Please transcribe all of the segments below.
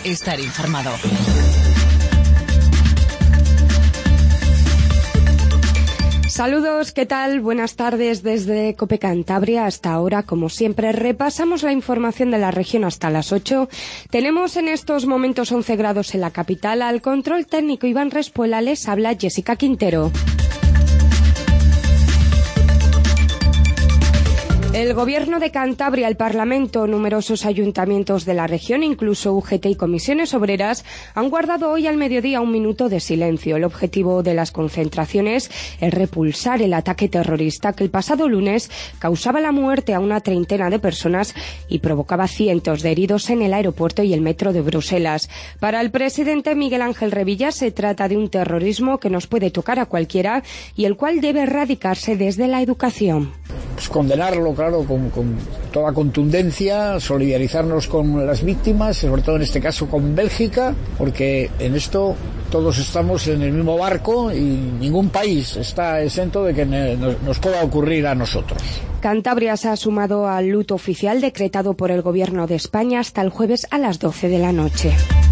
Estar informado. Saludos, ¿qué tal? Buenas tardes desde COPE Cantabria. Hasta ahora, como siempre, repasamos la información de la región hasta las 8. Tenemos en estos momentos 11 grados en la capital. Al control técnico Iván Respuela les habla Jessica Quintero. El Gobierno de Cantabria, el Parlamento, numerosos ayuntamientos de la región, incluso UGT y comisiones obreras, han guardado hoy al mediodía un minuto de silencio. El objetivo de las concentraciones es repulsar el ataque terrorista que el pasado lunes causaba la muerte a una treintena de personas y provocaba cientos de heridos en el aeropuerto y el metro de Bruselas. Para el presidente Miguel Ángel Revilla se trata de un terrorismo que nos puede tocar a cualquiera y el cual debe erradicarse desde la educación. Pues condenarlo, claro, con toda contundencia, solidarizarnos con las víctimas, sobre todo en este caso con Bélgica, porque en esto todos estamos en el mismo barco y ningún país está exento de que nos pueda ocurrir a nosotros. Cantabria se ha sumado al luto oficial decretado por el Gobierno de España hasta el jueves a las 12 de la noche.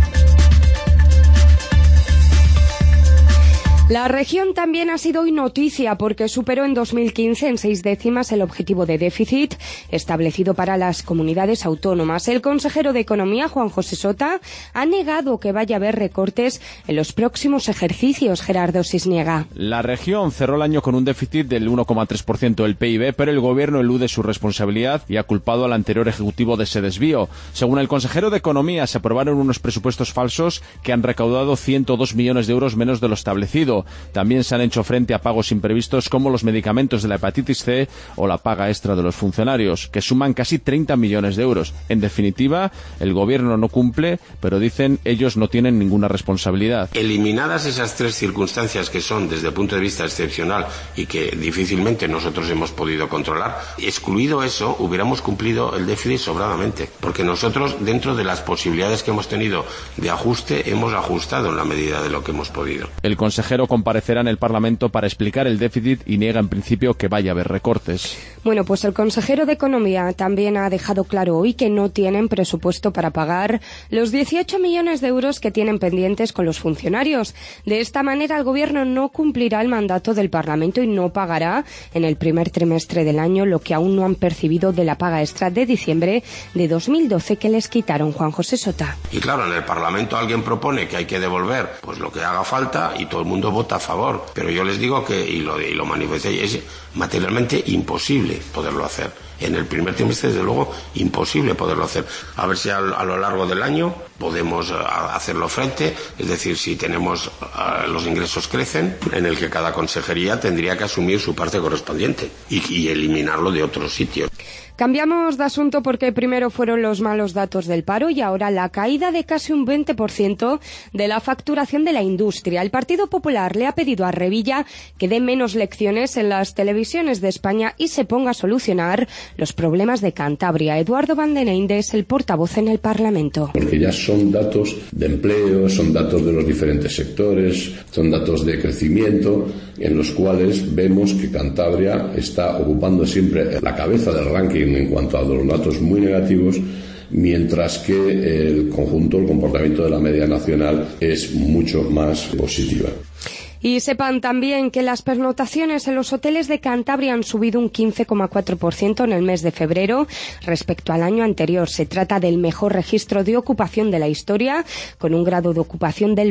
La región también ha sido hoy noticia porque superó en 2015 en 6 décimas el objetivo de déficit establecido para las comunidades autónomas. El consejero de Economía, Juan José Sota, ha negado que vaya a haber recortes en los próximos ejercicios. Gerardo Cisniega. La región cerró el año con un déficit del 1,3% del PIB, pero el gobierno elude su responsabilidad y ha culpado al anterior ejecutivo de ese desvío. Según el consejero de Economía, se aprobaron unos presupuestos falsos que han recaudado 102 millones de euros menos de lo establecido. También se han hecho frente a pagos imprevistos como los medicamentos de la hepatitis C o la paga extra de los funcionarios, que suman casi 30 millones de euros. En definitiva, el gobierno no cumple, pero dicen ellos no tienen ninguna responsabilidad. Eliminadas esas tres circunstancias que son desde el punto de vista excepcional y que difícilmente nosotros hemos podido controlar, excluido eso, hubiéramos cumplido el déficit sobradamente, porque nosotros, dentro de las posibilidades que hemos tenido de ajuste, hemos ajustado en la medida de lo que hemos podido. El consejero comparecerá en el Parlamento para explicar el déficit y niega en principio que vaya a haber recortes. Bueno, pues el consejero de Economía también ha dejado claro hoy que no tienen presupuesto para pagar los 18 millones de euros que tienen pendientes con los funcionarios. De esta manera, el Gobierno no cumplirá el mandato del Parlamento y no pagará en el primer trimestre del año lo que aún no han percibido de la paga extra de diciembre de 2012 que les quitaron. Juan José Sota. Y claro, en el Parlamento alguien propone que hay que devolver pues lo que haga falta y todo el mundo vota a favor, pero yo les digo que, y lo manifesté, es materialmente imposible poderlo hacer. En el primer trimestre, desde luego, imposible poderlo hacer. A ver si a lo largo del año podemos hacerlo frente, es decir, si tenemos los ingresos crecen, en el que cada consejería tendría que asumir su parte correspondiente y eliminarlo de otros sitios. Cambiamos de asunto porque primero fueron los malos datos del paro y ahora la caída de casi un 20% de la facturación de la industria. El Partido Popular le ha pedido a Revilla que dé menos lecciones en las televisiones de España y se ponga a solucionar los problemas de Cantabria. Eduardo Van den Eynde es el portavoz en el Parlamento. Porque ya son datos de empleo, son datos de los diferentes sectores, son datos de crecimiento en los cuales vemos que Cantabria está ocupando siempre la cabeza del ranking en cuanto a los datos muy negativos, mientras que el comportamiento de la media nacional es mucho más positiva. Y sepan también que las pernoctaciones en los hoteles de Cantabria han subido un 15,4% en el mes de febrero respecto al año anterior. Se trata del mejor registro de ocupación de la historia, con un grado de ocupación del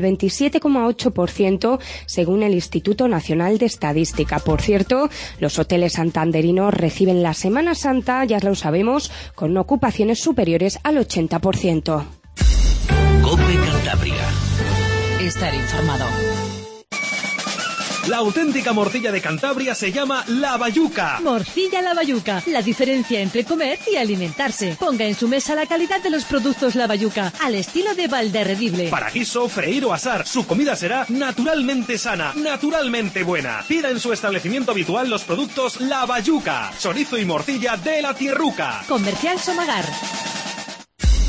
27,8% según el Instituto Nacional de Estadística. Por cierto, los hoteles santanderinos reciben la Semana Santa, ya lo sabemos, con ocupaciones superiores al 80%. COPE Cantabria. Estar informado. La auténtica morcilla de Cantabria se llama La Bayuca. Morcilla La Bayuca, la diferencia entre comer y alimentarse. Ponga en su mesa la calidad de los productos La Bayuca, al estilo de Valderredible. Para guiso, freír o asar, su comida será naturalmente sana, naturalmente buena. Pida en su establecimiento habitual los productos La Bayuca, chorizo y morcilla de la tierruca. Comercial Somagar.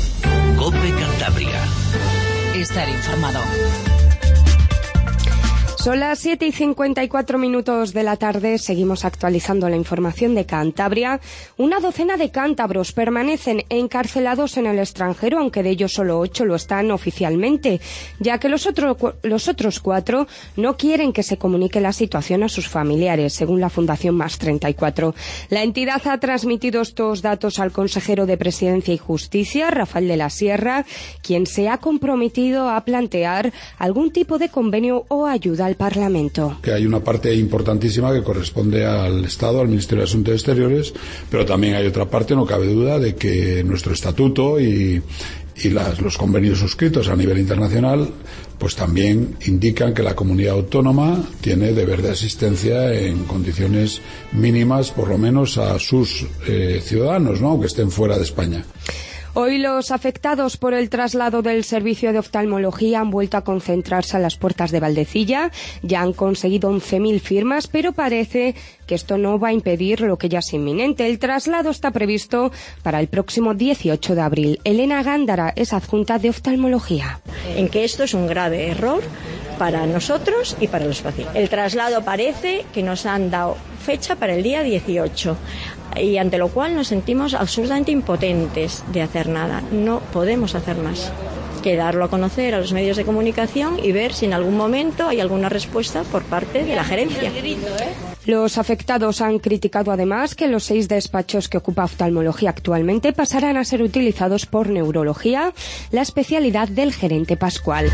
COPE Cantabria. Estar informado. Son las 7:54 de la tarde, seguimos actualizando la información de Cantabria. Una docena de cántabros permanecen encarcelados en el extranjero, aunque de ellos solo 8 lo están oficialmente, ya que los otros 4 no quieren que se comunique la situación a sus familiares, según la Fundación Más 34. La entidad ha transmitido estos datos al consejero de Presidencia y Justicia, Rafael de la Sierra, quien se ha comprometido a plantear algún tipo de convenio o ayuda al Parlamento. Que hay una parte importantísima que corresponde al Estado, al Ministerio de Asuntos Exteriores, pero también hay otra parte, no cabe duda, de que nuestro estatuto y los convenios suscritos a nivel internacional pues también indican que la comunidad autónoma tiene deber de asistencia en condiciones mínimas, por lo menos a sus ciudadanos, ¿no?, aunque estén fuera de España. Hoy los afectados por el traslado del servicio de oftalmología han vuelto a concentrarse a las puertas de Valdecilla. Ya han conseguido 11.000 firmas, pero parece que esto no va a impedir lo que ya es inminente. El traslado está previsto para el próximo 18 de abril. Elena Gándara es adjunta de oftalmología. En que esto es un grave error para nosotros y para los pacientes. El traslado parece que nos han dado fecha para el día 18. Y ante lo cual nos sentimos absolutamente impotentes de hacer nada. No podemos hacer más que darlo a conocer a los medios de comunicación y ver si en algún momento hay alguna respuesta por parte de la gerencia. Los afectados han criticado además que los 6 despachos que ocupa oftalmología actualmente pasarán a ser utilizados por neurología, la especialidad del gerente Pascual.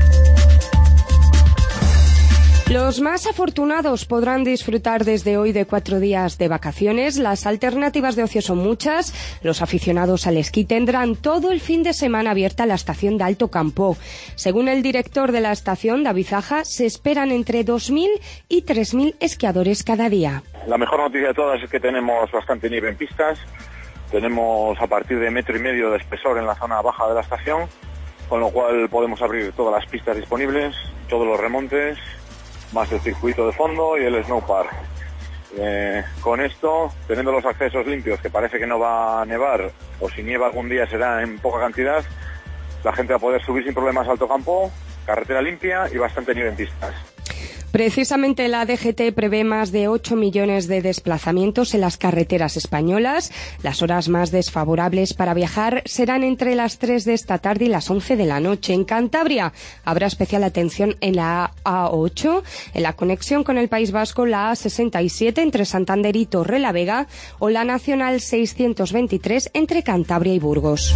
Los más afortunados podrán disfrutar desde hoy de 4 días de vacaciones. Las alternativas de ocio son muchas. Los aficionados al esquí tendrán todo el fin de semana abierta la estación de Alto Campo. Según el director de la estación, David Zaja, se esperan entre 2.000 y 3.000 esquiadores cada día. La mejor noticia de todas es que tenemos bastante nieve en pistas. Tenemos a partir de 1,5 metros de espesor en la zona baja de la estación, con lo cual podemos abrir todas las pistas disponibles, todos los remontes, más el circuito de fondo y el snowpark. Con esto, teniendo los accesos limpios, que parece que no va a nevar, o si nieva algún día será en poca cantidad, la gente va a poder subir sin problemas a Alto Campo, carretera limpia y bastante nieve en pistas. Precisamente la DGT prevé más de 8 millones de desplazamientos en las carreteras españolas. Las horas más desfavorables para viajar serán entre las 3 de esta tarde y las 11 de la noche. En Cantabria habrá especial atención en la A8, en la conexión con el País Vasco, la A67 entre Santander y Torrelavega o la Nacional 623 entre Cantabria y Burgos.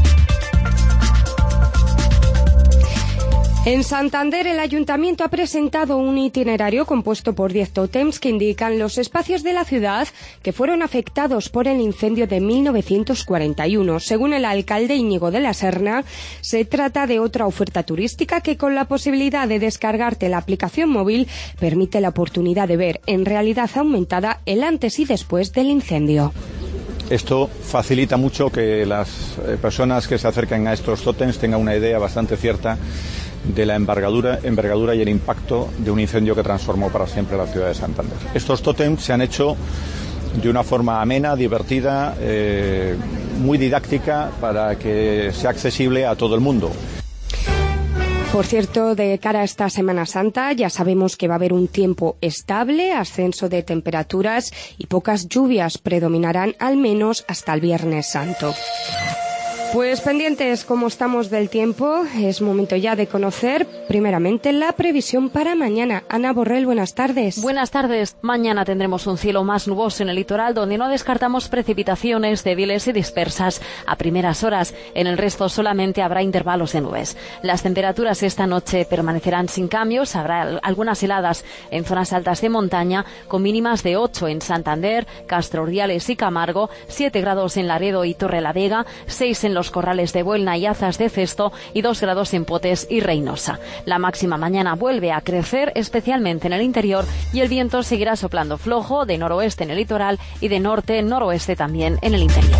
En Santander, el Ayuntamiento ha presentado un itinerario compuesto por 10 tótems que indican los espacios de la ciudad que fueron afectados por el incendio de 1941. Según el alcalde Íñigo de la Serna, se trata de otra oferta turística que, con la posibilidad de descargarte la aplicación móvil, permite la oportunidad de ver en realidad aumentada el antes y después del incendio. Esto facilita mucho que las personas que se acerquen a estos tótems tengan una idea bastante cierta de la envergadura y el impacto de un incendio que transformó para siempre la ciudad de Santander. Estos tótems se han hecho de una forma amena, divertida, muy didáctica, para que sea accesible a todo el mundo. Por cierto, de cara a esta Semana Santa ya sabemos que va a haber un tiempo estable, ascenso de temperaturas y pocas lluvias predominarán al menos hasta el Viernes Santo. Pues pendientes como estamos del tiempo, es momento ya de conocer primeramente la previsión para mañana. Ana Borrell, buenas tardes. Buenas tardes. Mañana tendremos un cielo más nuboso en el litoral, donde no descartamos precipitaciones débiles y dispersas a primeras horas. En el resto solamente habrá intervalos de nubes. Las temperaturas esta noche permanecerán sin cambios. Habrá algunas heladas en zonas altas de montaña, con mínimas de 8 en Santander, Castro Urdiales y Camargo, 7 grados en Laredo y Torrelavega, 6 en los Corrales de Buelna y Azas de Cesto y 2 grados en Potes y Reynosa. La máxima mañana vuelve a crecer, especialmente en el interior, y el viento seguirá soplando flojo de noroeste en el litoral y de norte-noroeste también en el interior.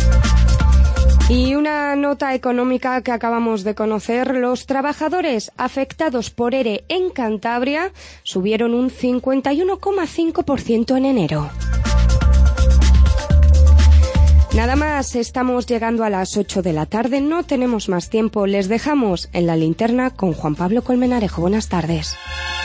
Y una nota económica que acabamos de conocer: los trabajadores afectados por ERE en Cantabria subieron un 51,5% en enero. Nada más, estamos llegando a las 8 de la tarde, no tenemos más tiempo, les dejamos en la linterna con Juan Pablo Colmenarejo. Buenas tardes.